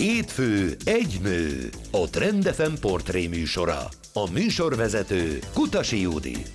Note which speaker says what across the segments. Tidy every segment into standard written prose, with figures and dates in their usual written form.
Speaker 1: Hétfő egy nő, a Trend FM portré műsora. A műsorvezető Kutasi Judit.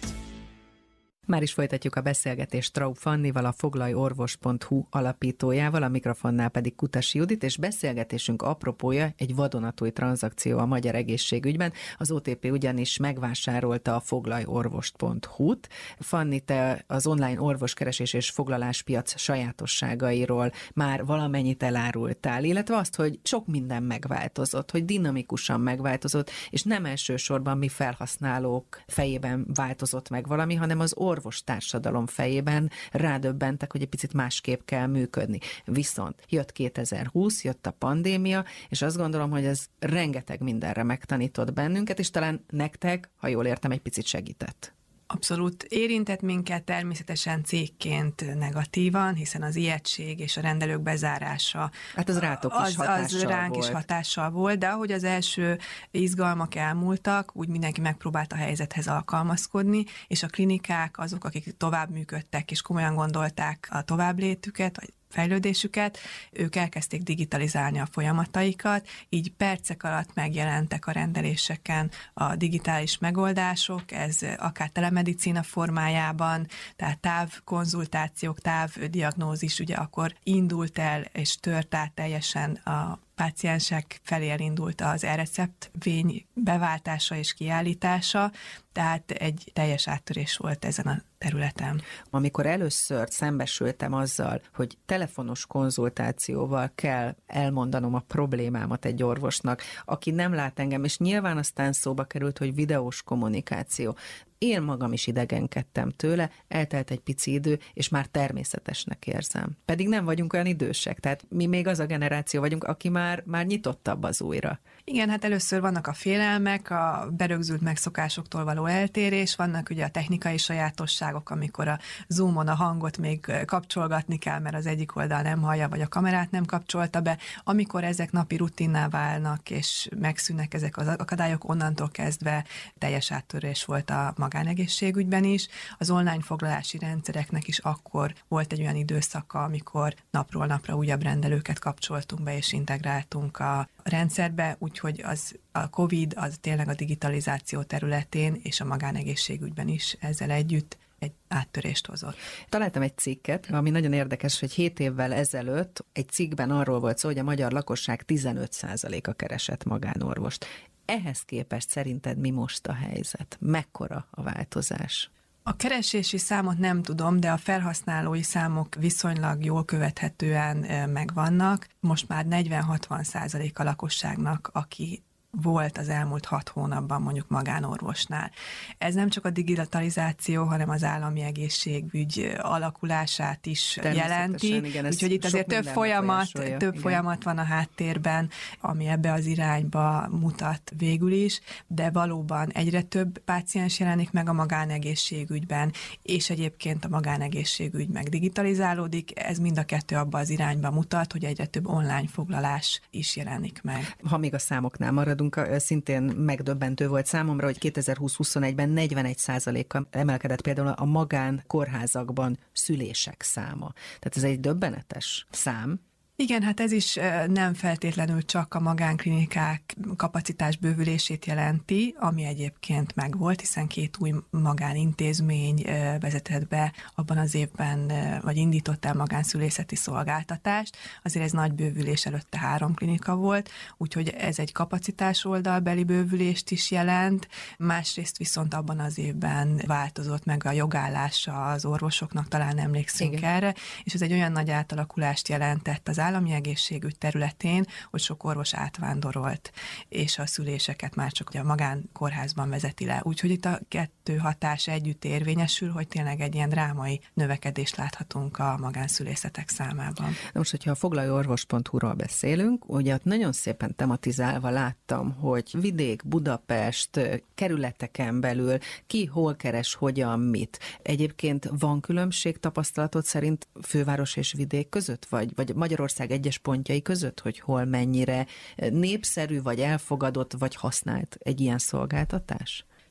Speaker 2: Már is folytatjuk a beszélgetést Traub Fannival, a foglalyorvos.hu alapítójával, a mikrofonnál pedig Kutasi Judit, és beszélgetésünk apropója egy vadonatúj tranzakció a magyar egészségügyben. Az OTP ugyanis megvásárolta a foglalyorvost.hu-t. Fanni, te az online orvoskeresés és foglaláspiac sajátosságairól már valamennyit elárultál, illetve azt, hogy sok minden megváltozott, hogy dinamikusan megváltozott, és nem elsősorban mi felhasználók fejében változott meg valami, hanem az orvostársadalom fejében rádöbbentek, hogy egy picit másképp kell működni. Viszont jött 2020, jött a pandémia, és azt gondolom, hogy ez rengeteg mindenre megtanított bennünket, és talán nektek, ha jól értem, egy picit segített.
Speaker 3: Abszolút érintett minket természetesen cégként negatívan, hiszen az ijegység és a rendelők bezárása
Speaker 2: hát az rátok is
Speaker 3: az ránk
Speaker 2: volt.
Speaker 3: Is hatással volt, de ahogy az első izgalmak elmúltak, úgy mindenki megpróbált a helyzethez alkalmazkodni, és a klinikák azok, akik tovább működtek és komolyan gondolták a továbblétüket, vagy fejlődésüket, ők elkezdték digitalizálni a folyamataikat, így percek alatt megjelentek a rendeléseken a digitális megoldások, ez akár telemedicina formájában, tehát távkonzultációk, távdiagnózis, ugye akkor indult el és tört át teljesen a páciensek felé elindult az e-receptvény beváltása és kiállítása, tehát egy teljes áttörés volt ezen a területen.
Speaker 2: Amikor először szembesültem azzal, hogy telefonos konzultációval kell elmondanom a problémámat egy orvosnak, aki nem lát engem, és nyilván aztán szóba került, hogy videós kommunikáció. Én magam is idegenkedtem tőle, eltelt egy pici idő, és már természetesnek érzem. Pedig nem vagyunk olyan idősek, tehát mi még az a generáció vagyunk, aki már nyitottabb az újra.
Speaker 3: Igen, hát először vannak a félelmek, a berögzült megszokásoktól való eltérés, vannak ugye a technikai sajátosságok, amikor a Zoomon a hangot még kapcsolgatni kell, mert az egyik oldal nem hallja, vagy a kamerát nem kapcsolta be. Amikor ezek napi rutinná válnak, és megszűnnek ezek az akadályok, onnantól kezdve teljes áttörés volt a magánegészségügyben is. Az online foglalási rendszereknek is akkor volt egy olyan időszaka, amikor napról napra újabb rendelőket kapcsoltunk be, és integráltunk a rendszerbe, úgyhogy a COVID az tényleg a digitalizáció területén és a magánegészségügyben is ezzel együtt egy áttörést hozott.
Speaker 2: Találtam egy cikket, ami nagyon érdekes, hogy 7 évvel ezelőtt egy cikkben arról volt szó, hogy a magyar lakosság 15%-a keresett magánorvost. Ehhez képest szerinted mi most a helyzet? Mekkora a változás?
Speaker 3: A keresési számot nem tudom, de a felhasználói számok viszonylag jól követhetően megvannak. Most már 40-60% a lakosságnak, aki volt az elmúlt 6 hónapban mondjuk magánorvosnál. Ez nem csak a digitalizáció, hanem az állami egészségügy alakulását is jelenti.
Speaker 2: Igen,
Speaker 3: úgyhogy itt azért több folyamat van a háttérben, ami ebbe az irányba mutat végül is, de valóban egyre több páciens jelenik meg a magánegészségügyben, és egyébként a magánegészségügy meg digitalizálódik. Ez mind a kettő abba az irányba mutat, hogy egyre több online foglalás is jelenik meg.
Speaker 2: Ha még a számoknál maradunk, szintén megdöbbentő volt számomra, hogy 2020-21-ben 41%-kal emelkedett például a magánkórházakban szülések száma. Tehát ez egy döbbenetes szám.
Speaker 3: Igen, hát ez is nem feltétlenül csak a magánklinikák kapacitás bővülését jelenti, ami egyébként megvolt, hiszen 2 új magánintézmény vezetett be abban az évben, vagy indított el magánszülészeti szolgáltatást. Azért ez nagy bővülés, előtte 3 klinika volt, úgyhogy ez egy kapacitás oldalbeli bővülést is jelent. Másrészt viszont abban az évben változott meg a jogállása az orvosoknak, talán emlékszünk
Speaker 2: Igen.
Speaker 3: erre, és ez egy olyan nagy átalakulást jelentett az állami egészségügy területén, hogy sok orvos átvándorolt, és a szüléseket már csak a magánkórházban vezeti le. Úgyhogy itt a 2 hatás együtt érvényesül, hogy tényleg egy ilyen drámai növekedést láthatunk a magánszülészetek számában.
Speaker 2: Na most, hogyha a foglalyorvos.hu-ról beszélünk, ugye ott nagyon szépen tematizálva láttam, hogy vidék, Budapest, kerületeken belül ki hol keres, hogyan, mit. Egyébként van különbség tapasztalatod szerint főváros és vidék között, vagy Magyarország egyes pontjai között, hogy hol mennyire népszerű, vagy elfogadott, vagy használt egy ilyen szolgáltatás?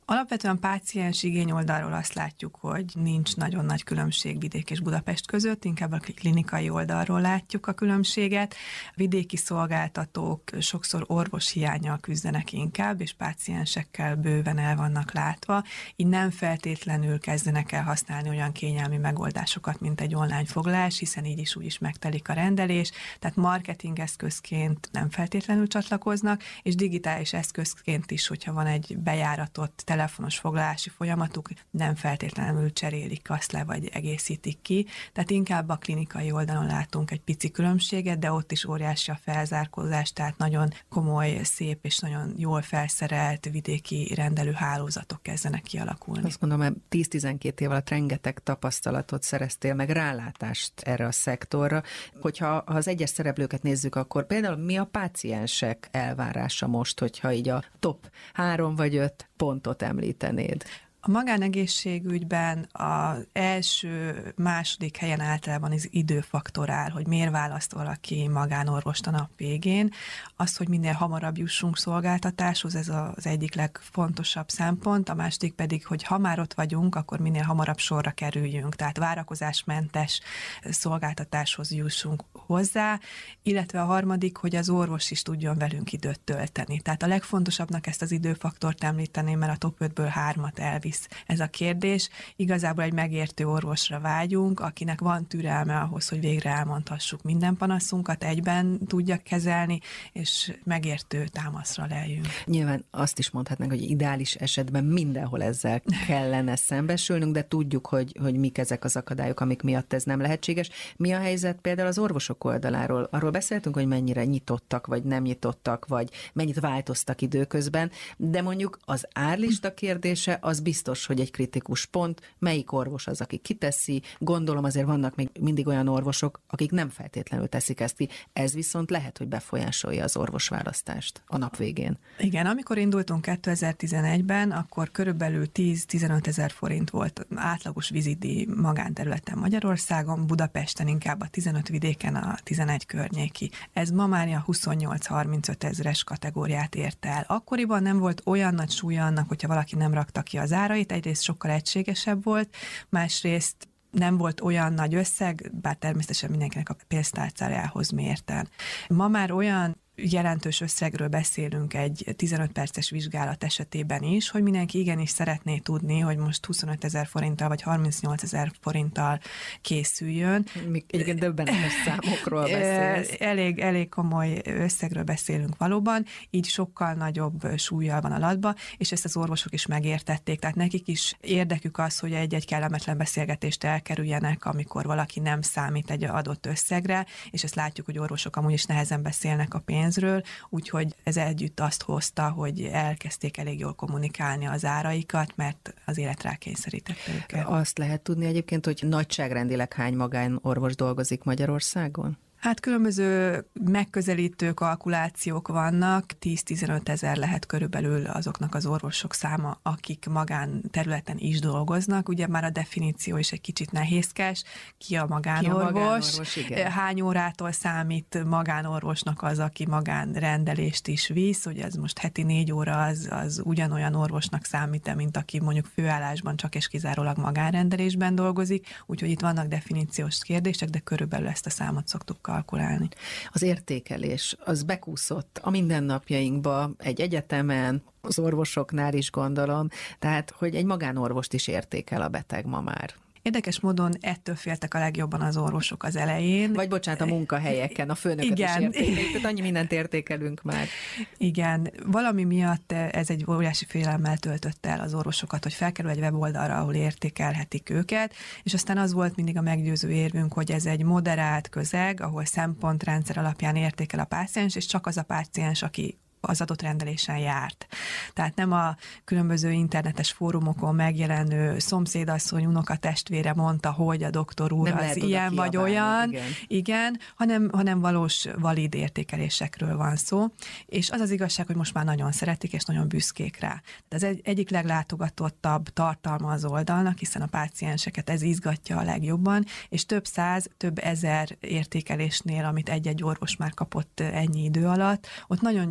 Speaker 3: Alapvetően páciens igény oldalról azt látjuk, hogy nincs nagyon nagy különbség Vidék és Budapest között, inkább a klinikai oldalról látjuk a különbséget. Vidéki szolgáltatók sokszor orvoshiánnyal küzdenek inkább, és páciensekkel bőven el vannak látva, így nem feltétlenül kezdenek el használni olyan kényelmi megoldásokat, mint egy online foglalás, hiszen így is úgy is megtelik a rendelés, tehát marketing eszközként nem feltétlenül csatlakoznak, és digitális eszközként is, hogyha van egy bejáratott telefonos foglalási folyamatuk, nem feltétlenül cserélik azt le, vagy egészítik ki. Tehát inkább a klinikai oldalon látunk egy pici különbséget, de ott is óriási a felzárkózás, tehát nagyon komoly, szép és nagyon jól felszerelt vidéki rendelőhálózatok kezdenek kialakulni.
Speaker 2: Azt mondom, mert 10-12 év alatt rengeteg tapasztalatot szereztél, meg rálátást erre a szektorra. Hogyha az egyes szereplőket nézzük, akkor például mi a páciensek elvárása most, hogyha így a top 3 vagy 5 pontot említenéd?
Speaker 3: A magánegészségügyben az első, második helyen általában az időfaktor áll, hogy miért választ valaki magánorvost a nap végén. Az, hogy minél hamarabb jussunk szolgáltatáshoz, ez az egyik legfontosabb szempont, a második pedig, hogy ha már ott vagyunk, akkor minél hamarabb sorra kerüljünk, tehát várakozásmentes szolgáltatáshoz jussunk hozzá, illetve a harmadik, hogy az orvos is tudjon velünk időt tölteni. Tehát a legfontosabbnak ezt az időfaktort említeném, mert a top 5-ből 3-at elvisz ez a kérdés. Igazából egy megértő orvosra vágyunk, akinek van türelme ahhoz, hogy végre elmondhassuk minden panaszunkat, egyben tudja kezelni, és megértő támaszra leljünk.
Speaker 2: Nyilván azt is mondhatnánk, hogy ideális esetben mindenhol ezzel kellene szembesülnünk, de tudjuk, hogy mik ezek az akadályok, amik miatt ez nem lehetséges. Mi a helyzet például az orvosok oldaláról? Arról beszéltünk, hogy mennyire nyitottak, vagy nem nyitottak, vagy mennyit változtak időközben, de mondjuk az árlista kérdése az biztos, hogy egy kritikus pont, melyik orvos az, aki kiteszi. Gondolom azért vannak még mindig olyan orvosok, akik nem feltétlenül teszik ezt ki. Ez viszont lehet, hogy befolyásolja az orvosválasztást a nap végén.
Speaker 3: Igen, amikor indultunk 2011-ben, akkor körülbelül 10-15 ezer forint volt átlagos vizitdíj magánterületen Magyarországon, Budapesten inkább a 15 vidéken a 11 környéki. Ez ma már a 28-35 ezeres kategóriát ért el. Akkoriban nem volt olyan nagy súlya annak, hogyha valaki nem rakta ki az árait, egyrészt sokkal egységesebb volt, másrészt nem volt olyan nagy összeg, bár természetesen mindenkinek a pénztárcájához mérten. Ma már olyan jelentős összegről beszélünk egy 15 perces vizsgálat esetében is, hogy mindenki igenis szeretné tudni, hogy most 25 ezer forinttal vagy 38 ezer forinttal készüljön.
Speaker 2: Igen, döbbenetes számokról beszélsz.
Speaker 3: Elég komoly összegről beszélünk valóban, így sokkal nagyobb súllyal van a latba, és ezt az orvosok is megértették, tehát nekik is érdekük az, hogy egy kellemetlen beszélgetést elkerüljenek, amikor valaki nem számít egy adott összegre, és ezt látjuk, hogy orvosok amúgy is nehezen beszélnek a pénzről, úgyhogy ez együtt azt hozta, hogy elkezdték elég jól kommunikálni az áraikat, mert az élet rákényszerítette őket.
Speaker 2: Azt lehet tudni egyébként, hogy nagyságrendileg hány magánorvos dolgozik Magyarországon?
Speaker 3: Hát különböző megközelítő kalkulációk vannak, 10-15 ezer lehet körülbelül azoknak az orvosok száma, akik magánterületen is dolgoznak. Ugye már a definíció is egy kicsit nehézkes, ki a magánorvos, hány órától számít magánorvosnak az, aki magánrendelést is visz, ugye ez most heti 4 óra az ugyanolyan orvosnak számít, mint aki mondjuk főállásban csak és kizárólag magánrendelésben dolgozik, úgyhogy itt vannak definíciós kérdések, de körülbelül ezt a számot szoktuk kalkulálni.
Speaker 2: Az értékelés, az bekúszott a mindennapjainkba, egy egyetemen, az orvosoknál is gondolom, tehát hogy egy magánorvost is értékel a beteg ma már.
Speaker 3: Érdekes módon ettől féltek a legjobban az orvosok az elején.
Speaker 2: Vagy bocsánat, a munkahelyeken, a főnököt is értékeljük, tehát annyi mindent értékelünk már.
Speaker 3: Igen, valami miatt ez egy óriási félelemmel töltötte el az orvosokat, hogy felkerül egy weboldalra, ahol értékelhetik őket, és aztán az volt mindig a meggyőző érvünk, hogy ez egy moderált közeg, ahol szempontrendszer alapján értékel a páciens, és csak az a páciens, aki az adott rendelésen járt. Tehát nem a különböző internetes fórumokon megjelenő szomszédasszony, unokatestvére mondta, hogy a doktor úr nem az ilyen vagy olyan, igen, hanem valós, valid értékelésekről van szó, és az az igazság, hogy most már nagyon szeretik, és nagyon büszkék rá. De ez egyik leglátogatottabb tartalma az oldalnak, hiszen a pácienseket ez izgatja a legjobban, és több száz, több ezer értékelésnél, amit egy-egy orvos már kapott ennyi idő alatt, ott nagyon gyönyörűen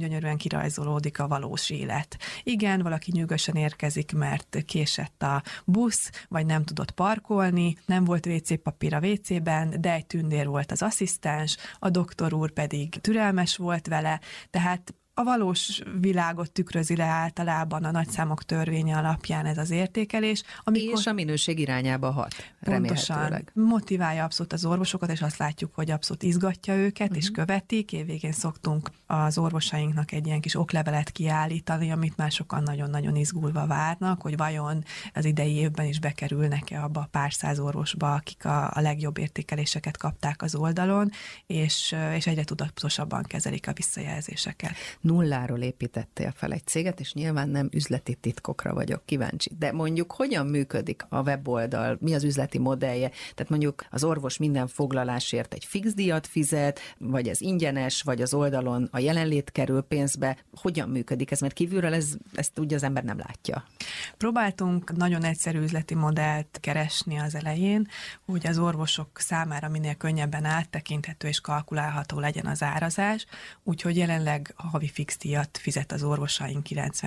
Speaker 3: kirajzolódik a valós élet. Igen, valaki nyűgösen érkezik, mert késett a busz, vagy nem tudott parkolni, nem volt WC papír a WC-ben, de egy tündér volt az asszisztens, a doktor úr pedig türelmes volt vele, tehát a valós világot tükrözi le általában a nagyszámok törvénye alapján ez az értékelés.
Speaker 2: És a minőség irányába hat,
Speaker 3: pontosan
Speaker 2: remélhetőleg.
Speaker 3: Motiválja abszolút az orvosokat, és azt látjuk, hogy abszolút izgatja őket, és követik. Évvégén szoktunk az orvosainknak egy ilyen kis oklevelet kiállítani, amit már sokan nagyon-nagyon izgulva várnak, hogy vajon az idei évben is bekerülnek-e abba a pár száz orvosba, akik a legjobb értékeléseket kapták az oldalon, és egyre tudatosabban kezelik a visszajelzéseket.
Speaker 2: Nulláról építettél fel egy céget, és nyilván nem üzleti titkokra vagyok kíváncsi. De mondjuk hogyan működik a weboldal, mi az üzleti modellje? Tehát mondjuk az orvos minden foglalásért egy fix díjat fizet, vagy ez ingyenes, vagy az oldalon a jelenlét kerül pénzbe. Hogyan működik ez? Mert kívülről ezt ugye az ember nem látja.
Speaker 3: Próbáltunk nagyon egyszerű üzleti modellt keresni az elején, hogy az orvosok számára minél könnyebben áttekinthető és kalkulálható legyen az árazás, úgyhogy jelenleg havi fix díjat fizet az orvosaink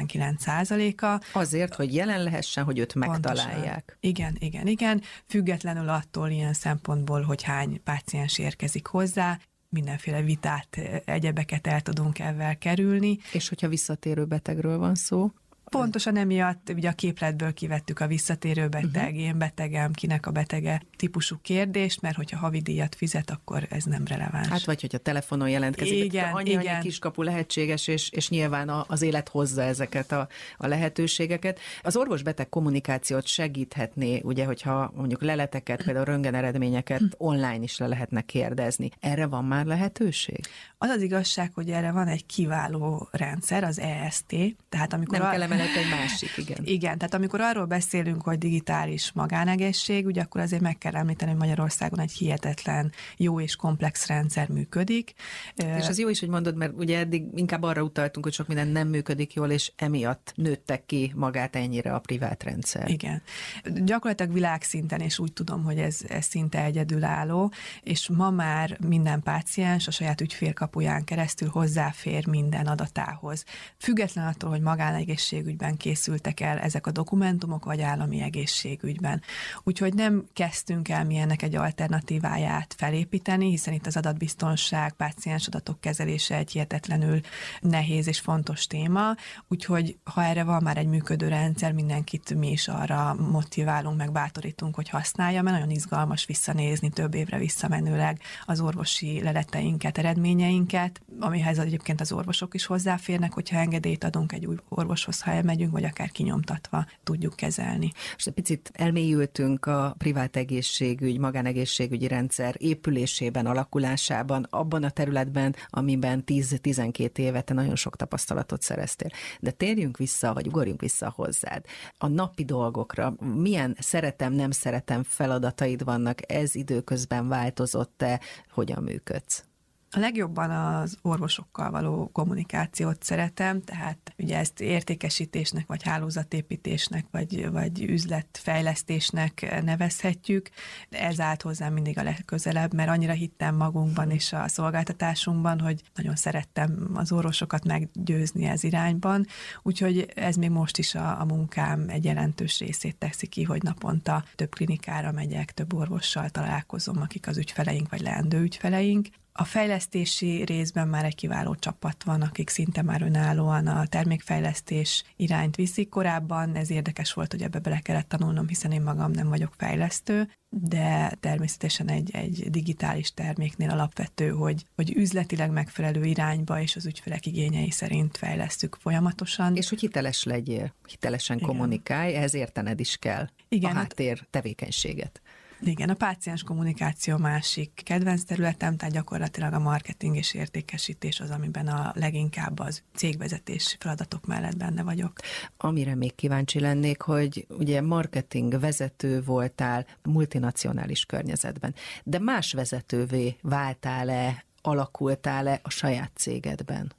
Speaker 3: 99%-a.
Speaker 2: Azért, hogy jelen lehessen, hogy őt megtalálják.
Speaker 3: Pontosan. Igen. Függetlenül attól ilyen szempontból, hogy hány páciens érkezik hozzá, mindenféle vitát, egyebeket el tudunk ezzel kerülni.
Speaker 2: És hogyha visszatérő betegről van szó?
Speaker 3: Pontosan emiatt ugye a képletből kivettük a visszatérő beteg, én betegem, kinek a betege típusú kérdést, mert hogyha havidíjat fizet, akkor ez nem releváns.
Speaker 2: Hát vagy hogyha telefonon jelentkezik,
Speaker 3: igen.
Speaker 2: annyi kiskapu lehetséges, és nyilván az élet hozza ezeket a lehetőségeket. Az orvos-beteg kommunikációt segíthetné, ugye, hogyha mondjuk leleteket, például röntgen eredményeket online is le lehetne kérdezni. Erre van már lehetőség?
Speaker 3: Az az igazság, hogy erre van egy kiváló rendszer, az EST, tehát amikor
Speaker 2: nem kell emelett egy másik, igen.
Speaker 3: Igen, tehát amikor arról beszélünk, hogy digitális magánegészség, ugye akkor azért meg kell említeni, hogy Magyarországon egy hihetetlen jó és komplex rendszer működik.
Speaker 2: És az jó is, hogy mondod, mert ugye eddig inkább arra utaltunk, hogy sok minden nem működik jól, és emiatt nőttek ki magát ennyire a privát rendszer.
Speaker 3: Igen. Gyakorlatilag világszinten, és úgy tudom, hogy ez szinte egyedülálló, és ma már minden páciens a saját ügyfélkapuján keresztül hozzáfér minden adatához. Független attól, hogy magánegészségügyben készültek el ezek a dokumentumok, vagy állami egészségügyben. Úgyhogy nem kezdtünk el mi ennek egy alternatíváját felépíteni, hiszen itt az adatbiztonság, páciens adatok kezelése egy hihetetlenül nehéz és fontos téma, úgyhogy ha erre van már egy működő rendszer, mindenkit mi is arra motiválunk, meg bátorítunk, hogy használja, mert nagyon izgalmas visszanézni több évre visszamenőleg az orvosi leleteinket, eredményeinket, amihez egyébként az orvosok is hozzáférnek, hogyha engedélyt adunk egy új orvoshoz, ha elmegyünk, vagy akár kinyomtatva tudjuk kezelni.
Speaker 2: És egy picit elmélyültünk a privát egészségügy, magánegészségügyi rendszer épülésében, alakulásában, abban a területben, amiben 10-12 éve te nagyon sok tapasztalatot szereztél. De térjünk vissza, vagy ugorjunk vissza hozzád. A napi dolgokra, milyen szeretem, nem szeretem feladataid vannak, ez időközben változott-e, hogyan működsz?
Speaker 3: A legjobban az orvosokkal való kommunikációt szeretem, tehát ugye ezt értékesítésnek, vagy hálózatépítésnek, vagy üzletfejlesztésnek nevezhetjük. Ez állt hozzám mindig a legközelebb, mert annyira hittem magunkban és a szolgáltatásunkban, hogy nagyon szerettem az orvosokat meggyőzni ez irányban. Úgyhogy ez még most is a munkám egy jelentős részét teszi ki, hogy naponta több klinikára megyek, több orvossal találkozom, akik az ügyfeleink, vagy leendő ügyfeleink. A fejlesztési részben már egy kiváló csapat van, akik szinte már önállóan a termékfejlesztés irányt viszik. Korábban ez érdekes volt, hogy ebbe bele kellett tanulnom, hiszen én magam nem vagyok fejlesztő, de természetesen egy digitális terméknél alapvető, hogy üzletileg megfelelő irányba és az ügyfelek igényei szerint fejlesztük folyamatosan.
Speaker 2: És hogy hiteles legyél, hitelesen kommunikálj, ehhez értened is kell a háttér tevékenységet.
Speaker 3: Igen, a páciens kommunikáció másik kedvenc területem, tehát gyakorlatilag a marketing és értékesítés az, amiben a leginkább az cégvezetés feladatok mellett benne vagyok.
Speaker 2: Amire még kíváncsi lennék, hogy ugye marketing vezető voltál multinacionális környezetben, de más vezetővé váltál-e, alakultál-e a saját cégedben?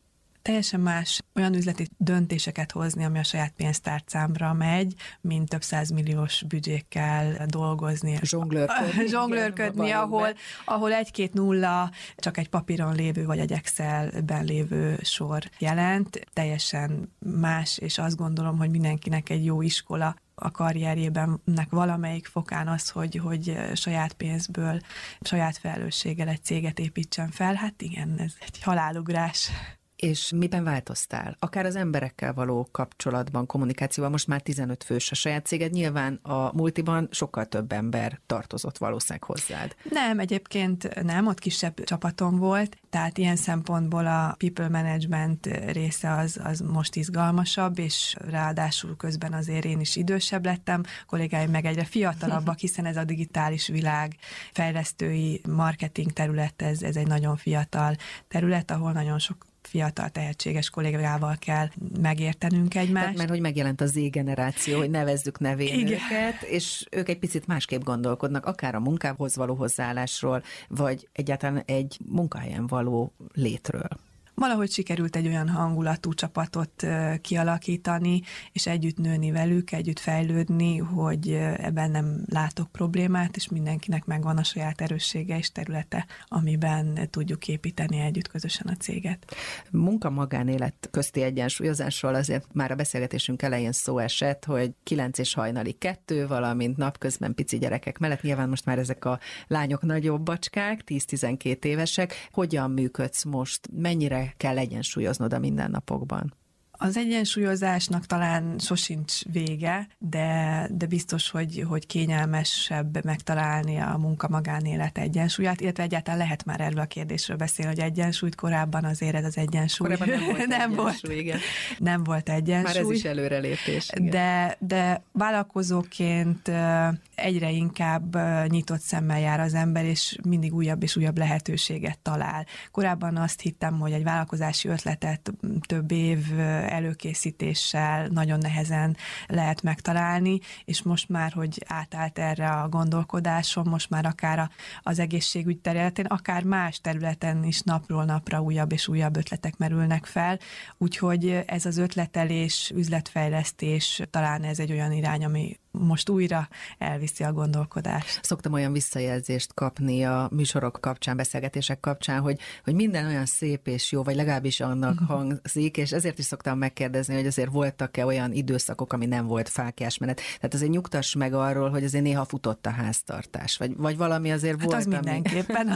Speaker 3: Teljesen más olyan üzleti döntéseket hozni, ami a saját pénztárcámra megy, mint több 100 milliós büdzsékkel dolgozni. Zsonglőrködni, ahol 1-2 nulla csak egy papíron lévő, vagy egy Excelben lévő sor jelent. Teljesen más, és azt gondolom, hogy mindenkinek egy jó iskola a karrierjében valamelyik fokán az, hogy saját pénzből, saját felelősséggel egy céget építsen fel. Hát igen, ez egy halálugrás.
Speaker 2: És miben változtál? Akár az emberekkel való kapcsolatban, kommunikációban, most már 15 fős a saját céged, nyilván a multiban sokkal több ember tartozott valószínűleg hozzád.
Speaker 3: Nem, egyébként nem, ott kisebb csapatom volt, tehát ilyen szempontból a people management része az most izgalmasabb, és ráadásul közben azért én is idősebb lettem, kollégáim meg egyre fiatalabbak, hiszen ez a digitális világ, fejlesztői marketing terület, ez egy nagyon fiatal terület, ahol nagyon sok fiatal, tehetséges kollégával kell megértenünk egymást.
Speaker 2: Tehát, mert hogy megjelent a Z-generáció, hogy nevezzük nevén őket, és ők egy picit másképp gondolkodnak, akár a munkához való hozzáállásról, vagy egyáltalán egy munkahelyen való létről.
Speaker 3: Valahogy sikerült egy olyan hangulatú csapatot kialakítani, és együtt nőni velük, együtt fejlődni, hogy ebben nem látok problémát, és mindenkinek megvan a saját erőssége és területe, amiben tudjuk építeni együtt közösen a céget.
Speaker 2: Munka-magánélet közti egyensúlyozásról azért már a beszélgetésünk elején szó esett, hogy 9 és hajnali 2, valamint napközben pici gyerekek mellett, nyilván most már ezek a lányok nagyobb bacskák, 10-12 évesek. Hogyan működsz most? Mennyire kell egyensúlyoznod a mindennapokban?
Speaker 3: Az egyensúlyozásnak talán sosincs vége, de biztos, hogy kényelmesebb megtalálni a munka-magánélet egyensúlyát, illetve egyáltalán lehet már erről a kérdésről beszélni, hogy egyensúlyt, korábban azért ez az egyensúly.
Speaker 2: Korábban
Speaker 3: nem volt egyensúly.
Speaker 2: Már ez is előrelépés.
Speaker 3: De vállalkozóként egyre inkább nyitott szemmel jár az ember, és mindig újabb és újabb lehetőséget talál. Korábban azt hittem, hogy egy vállalkozási ötletet több év előkészítéssel nagyon nehezen lehet megtalálni, és most már, hogy átállt erre a gondolkodásom, most már akár az egészségügy területén, akár más területen is napról napra újabb és újabb ötletek merülnek fel, úgyhogy ez az ötletelés, üzletfejlesztés, talán ez egy olyan irány, ami most újra elviszi a gondolkodást.
Speaker 2: Szoktam olyan visszajelzést kapni a műsorok kapcsán, beszélgetések kapcsán, hogy minden olyan szép és jó, vagy legalábbis annak hangzik, és ezért is szoktam megkérdezni, hogy azért voltak-e olyan időszakok, ami nem volt fáklyás menet. Tehát azért nyugtass meg arról, hogy azért néha futott a háztartás, vagy valami azért volt,
Speaker 3: az mindenképpen,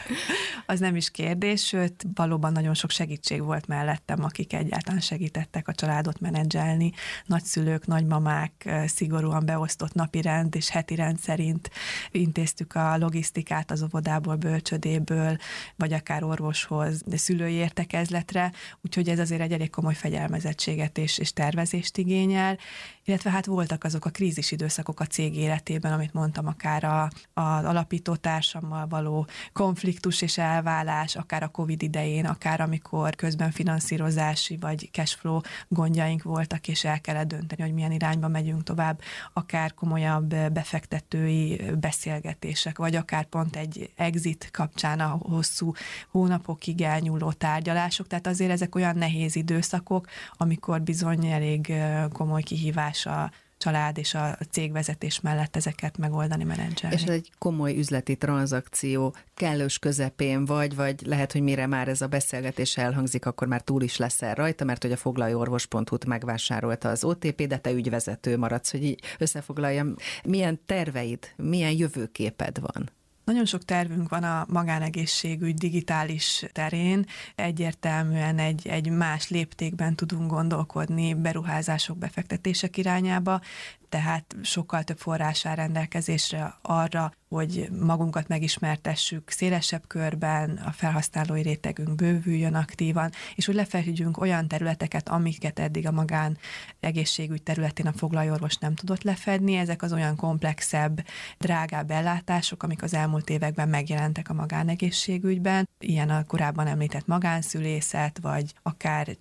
Speaker 3: az nem is kérdés, sőt, valóban nagyon sok segítség volt mellettem, akik egyáltalán segítettek a családot menedzselni, nagyszülők, nagymamák, szigorúan beosztott napirend és heti rend szerint intéztük a logisztikát az óvodából, bölcsödéből, vagy akár orvoshoz, de szülői értekezletre, úgyhogy ez azért egy elég komoly fegyelmezettséget és tervezést igényel, illetve hát voltak azok a krízis időszakok a cég életében, amit mondtam, akár az alapító társammal való konfliktus és elválás, akár a Covid idején, akár amikor közben finanszírozási vagy cashflow gondjaink voltak, és el kellett dönteni, hogy milyen irányba megyünk tovább, akár komolyabb befektetői beszélgetések, vagy akár pont egy exit kapcsán a hosszú hónapokig elnyúló tárgyalások, tehát azért ezek olyan nehéz időszakok, amikor bizony elég komoly kihívás a család és a cégvezetés mellett ezeket megoldani, menedzselni.
Speaker 2: És ez egy komoly üzleti tranzakció, kellős közepén vagy lehet, hogy mire már ez a beszélgetés elhangzik, akkor már túl is leszel rajta, mert hogy a foglalyorvos.hu-t megvásárolta az OTP, de te ügyvezető maradsz, hogy így összefoglaljam. Milyen terveid, milyen jövőképed van?
Speaker 3: Nagyon sok tervünk van a magánegészségügy digitális terén, egyértelműen egy más léptékben tudunk gondolkodni beruházások, befektetések irányába, tehát sokkal több forrás áll rendelkezésre arra, hogy magunkat megismertessük szélesebb körben, a felhasználói rétegünk bővüljön aktívan, és hogy lefedjünk olyan területeket, amiket eddig a magán egészségügy területén a foglalorvos nem tudott lefedni. Ezek az olyan komplexebb, drágább ellátások, amik az elmúlt években megjelentek a magánegészségügyben. Ilyen a korábban említett magánszülészet, vagy akár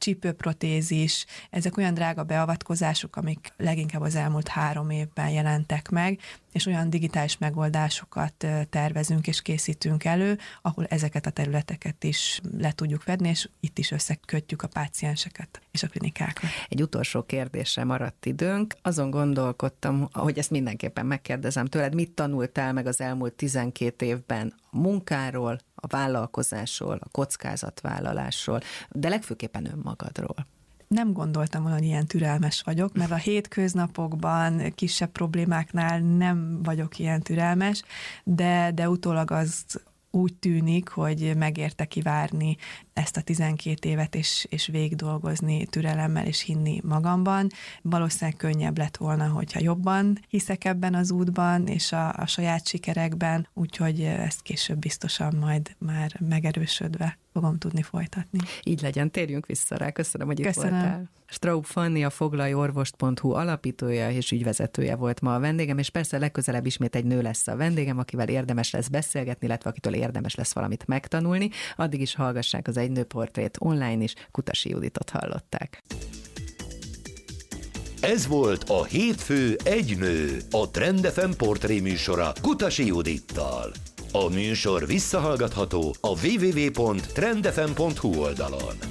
Speaker 3: csípőprotézis. Ezek olyan drága beavatkozások, amik leginkább az elmúlt 3 évben jelentek meg, és olyan digitális megoldásokat tervezünk és készítünk elő, ahol ezeket a területeket is le tudjuk fedni, és itt is összekötjük a pácienseket és a klinikákat.
Speaker 2: Egy utolsó kérdésre maradt időnk. Azon gondolkodtam, hogy ezt mindenképpen megkérdezem tőled, mit tanultál meg az elmúlt 12 évben a munkáról, a vállalkozásról, a kockázatvállalásról, de legfőképpen önmagadról?
Speaker 3: Nem gondoltam volna, hogy ilyen türelmes vagyok, mert a hétköznapokban, kisebb problémáknál nem vagyok ilyen türelmes, de utólag az úgy tűnik, hogy megérte kivárni ezt a 12 évet, és végigdolgozni türelemmel, és hinni magamban. Valószínűleg könnyebb lett volna, hogyha jobban hiszek ebben az útban, és a saját sikerekben, úgyhogy ezt később biztosan majd már megerősödve fogom tudni folytatni.
Speaker 2: Így legyen, térjünk vissza rá. Köszönöm, hogy itt voltál. Straub Fanni, a foglaljorvost.hu alapítója és ügyvezetője volt ma a vendégem, és persze legközelebb ismét egy nő lesz a vendégem, akivel érdemes lesz beszélgetni, illetve akitől érdemes lesz valamit megtanulni. Addig is hallgassák az Egy nő portrét online is. Kutasi Juditot hallották.
Speaker 1: Ez volt a Hétfő egy nő, a Trend FM portré műsora Kutasi Judittal. A műsor visszahallgatható a www.trendfm.hu oldalon.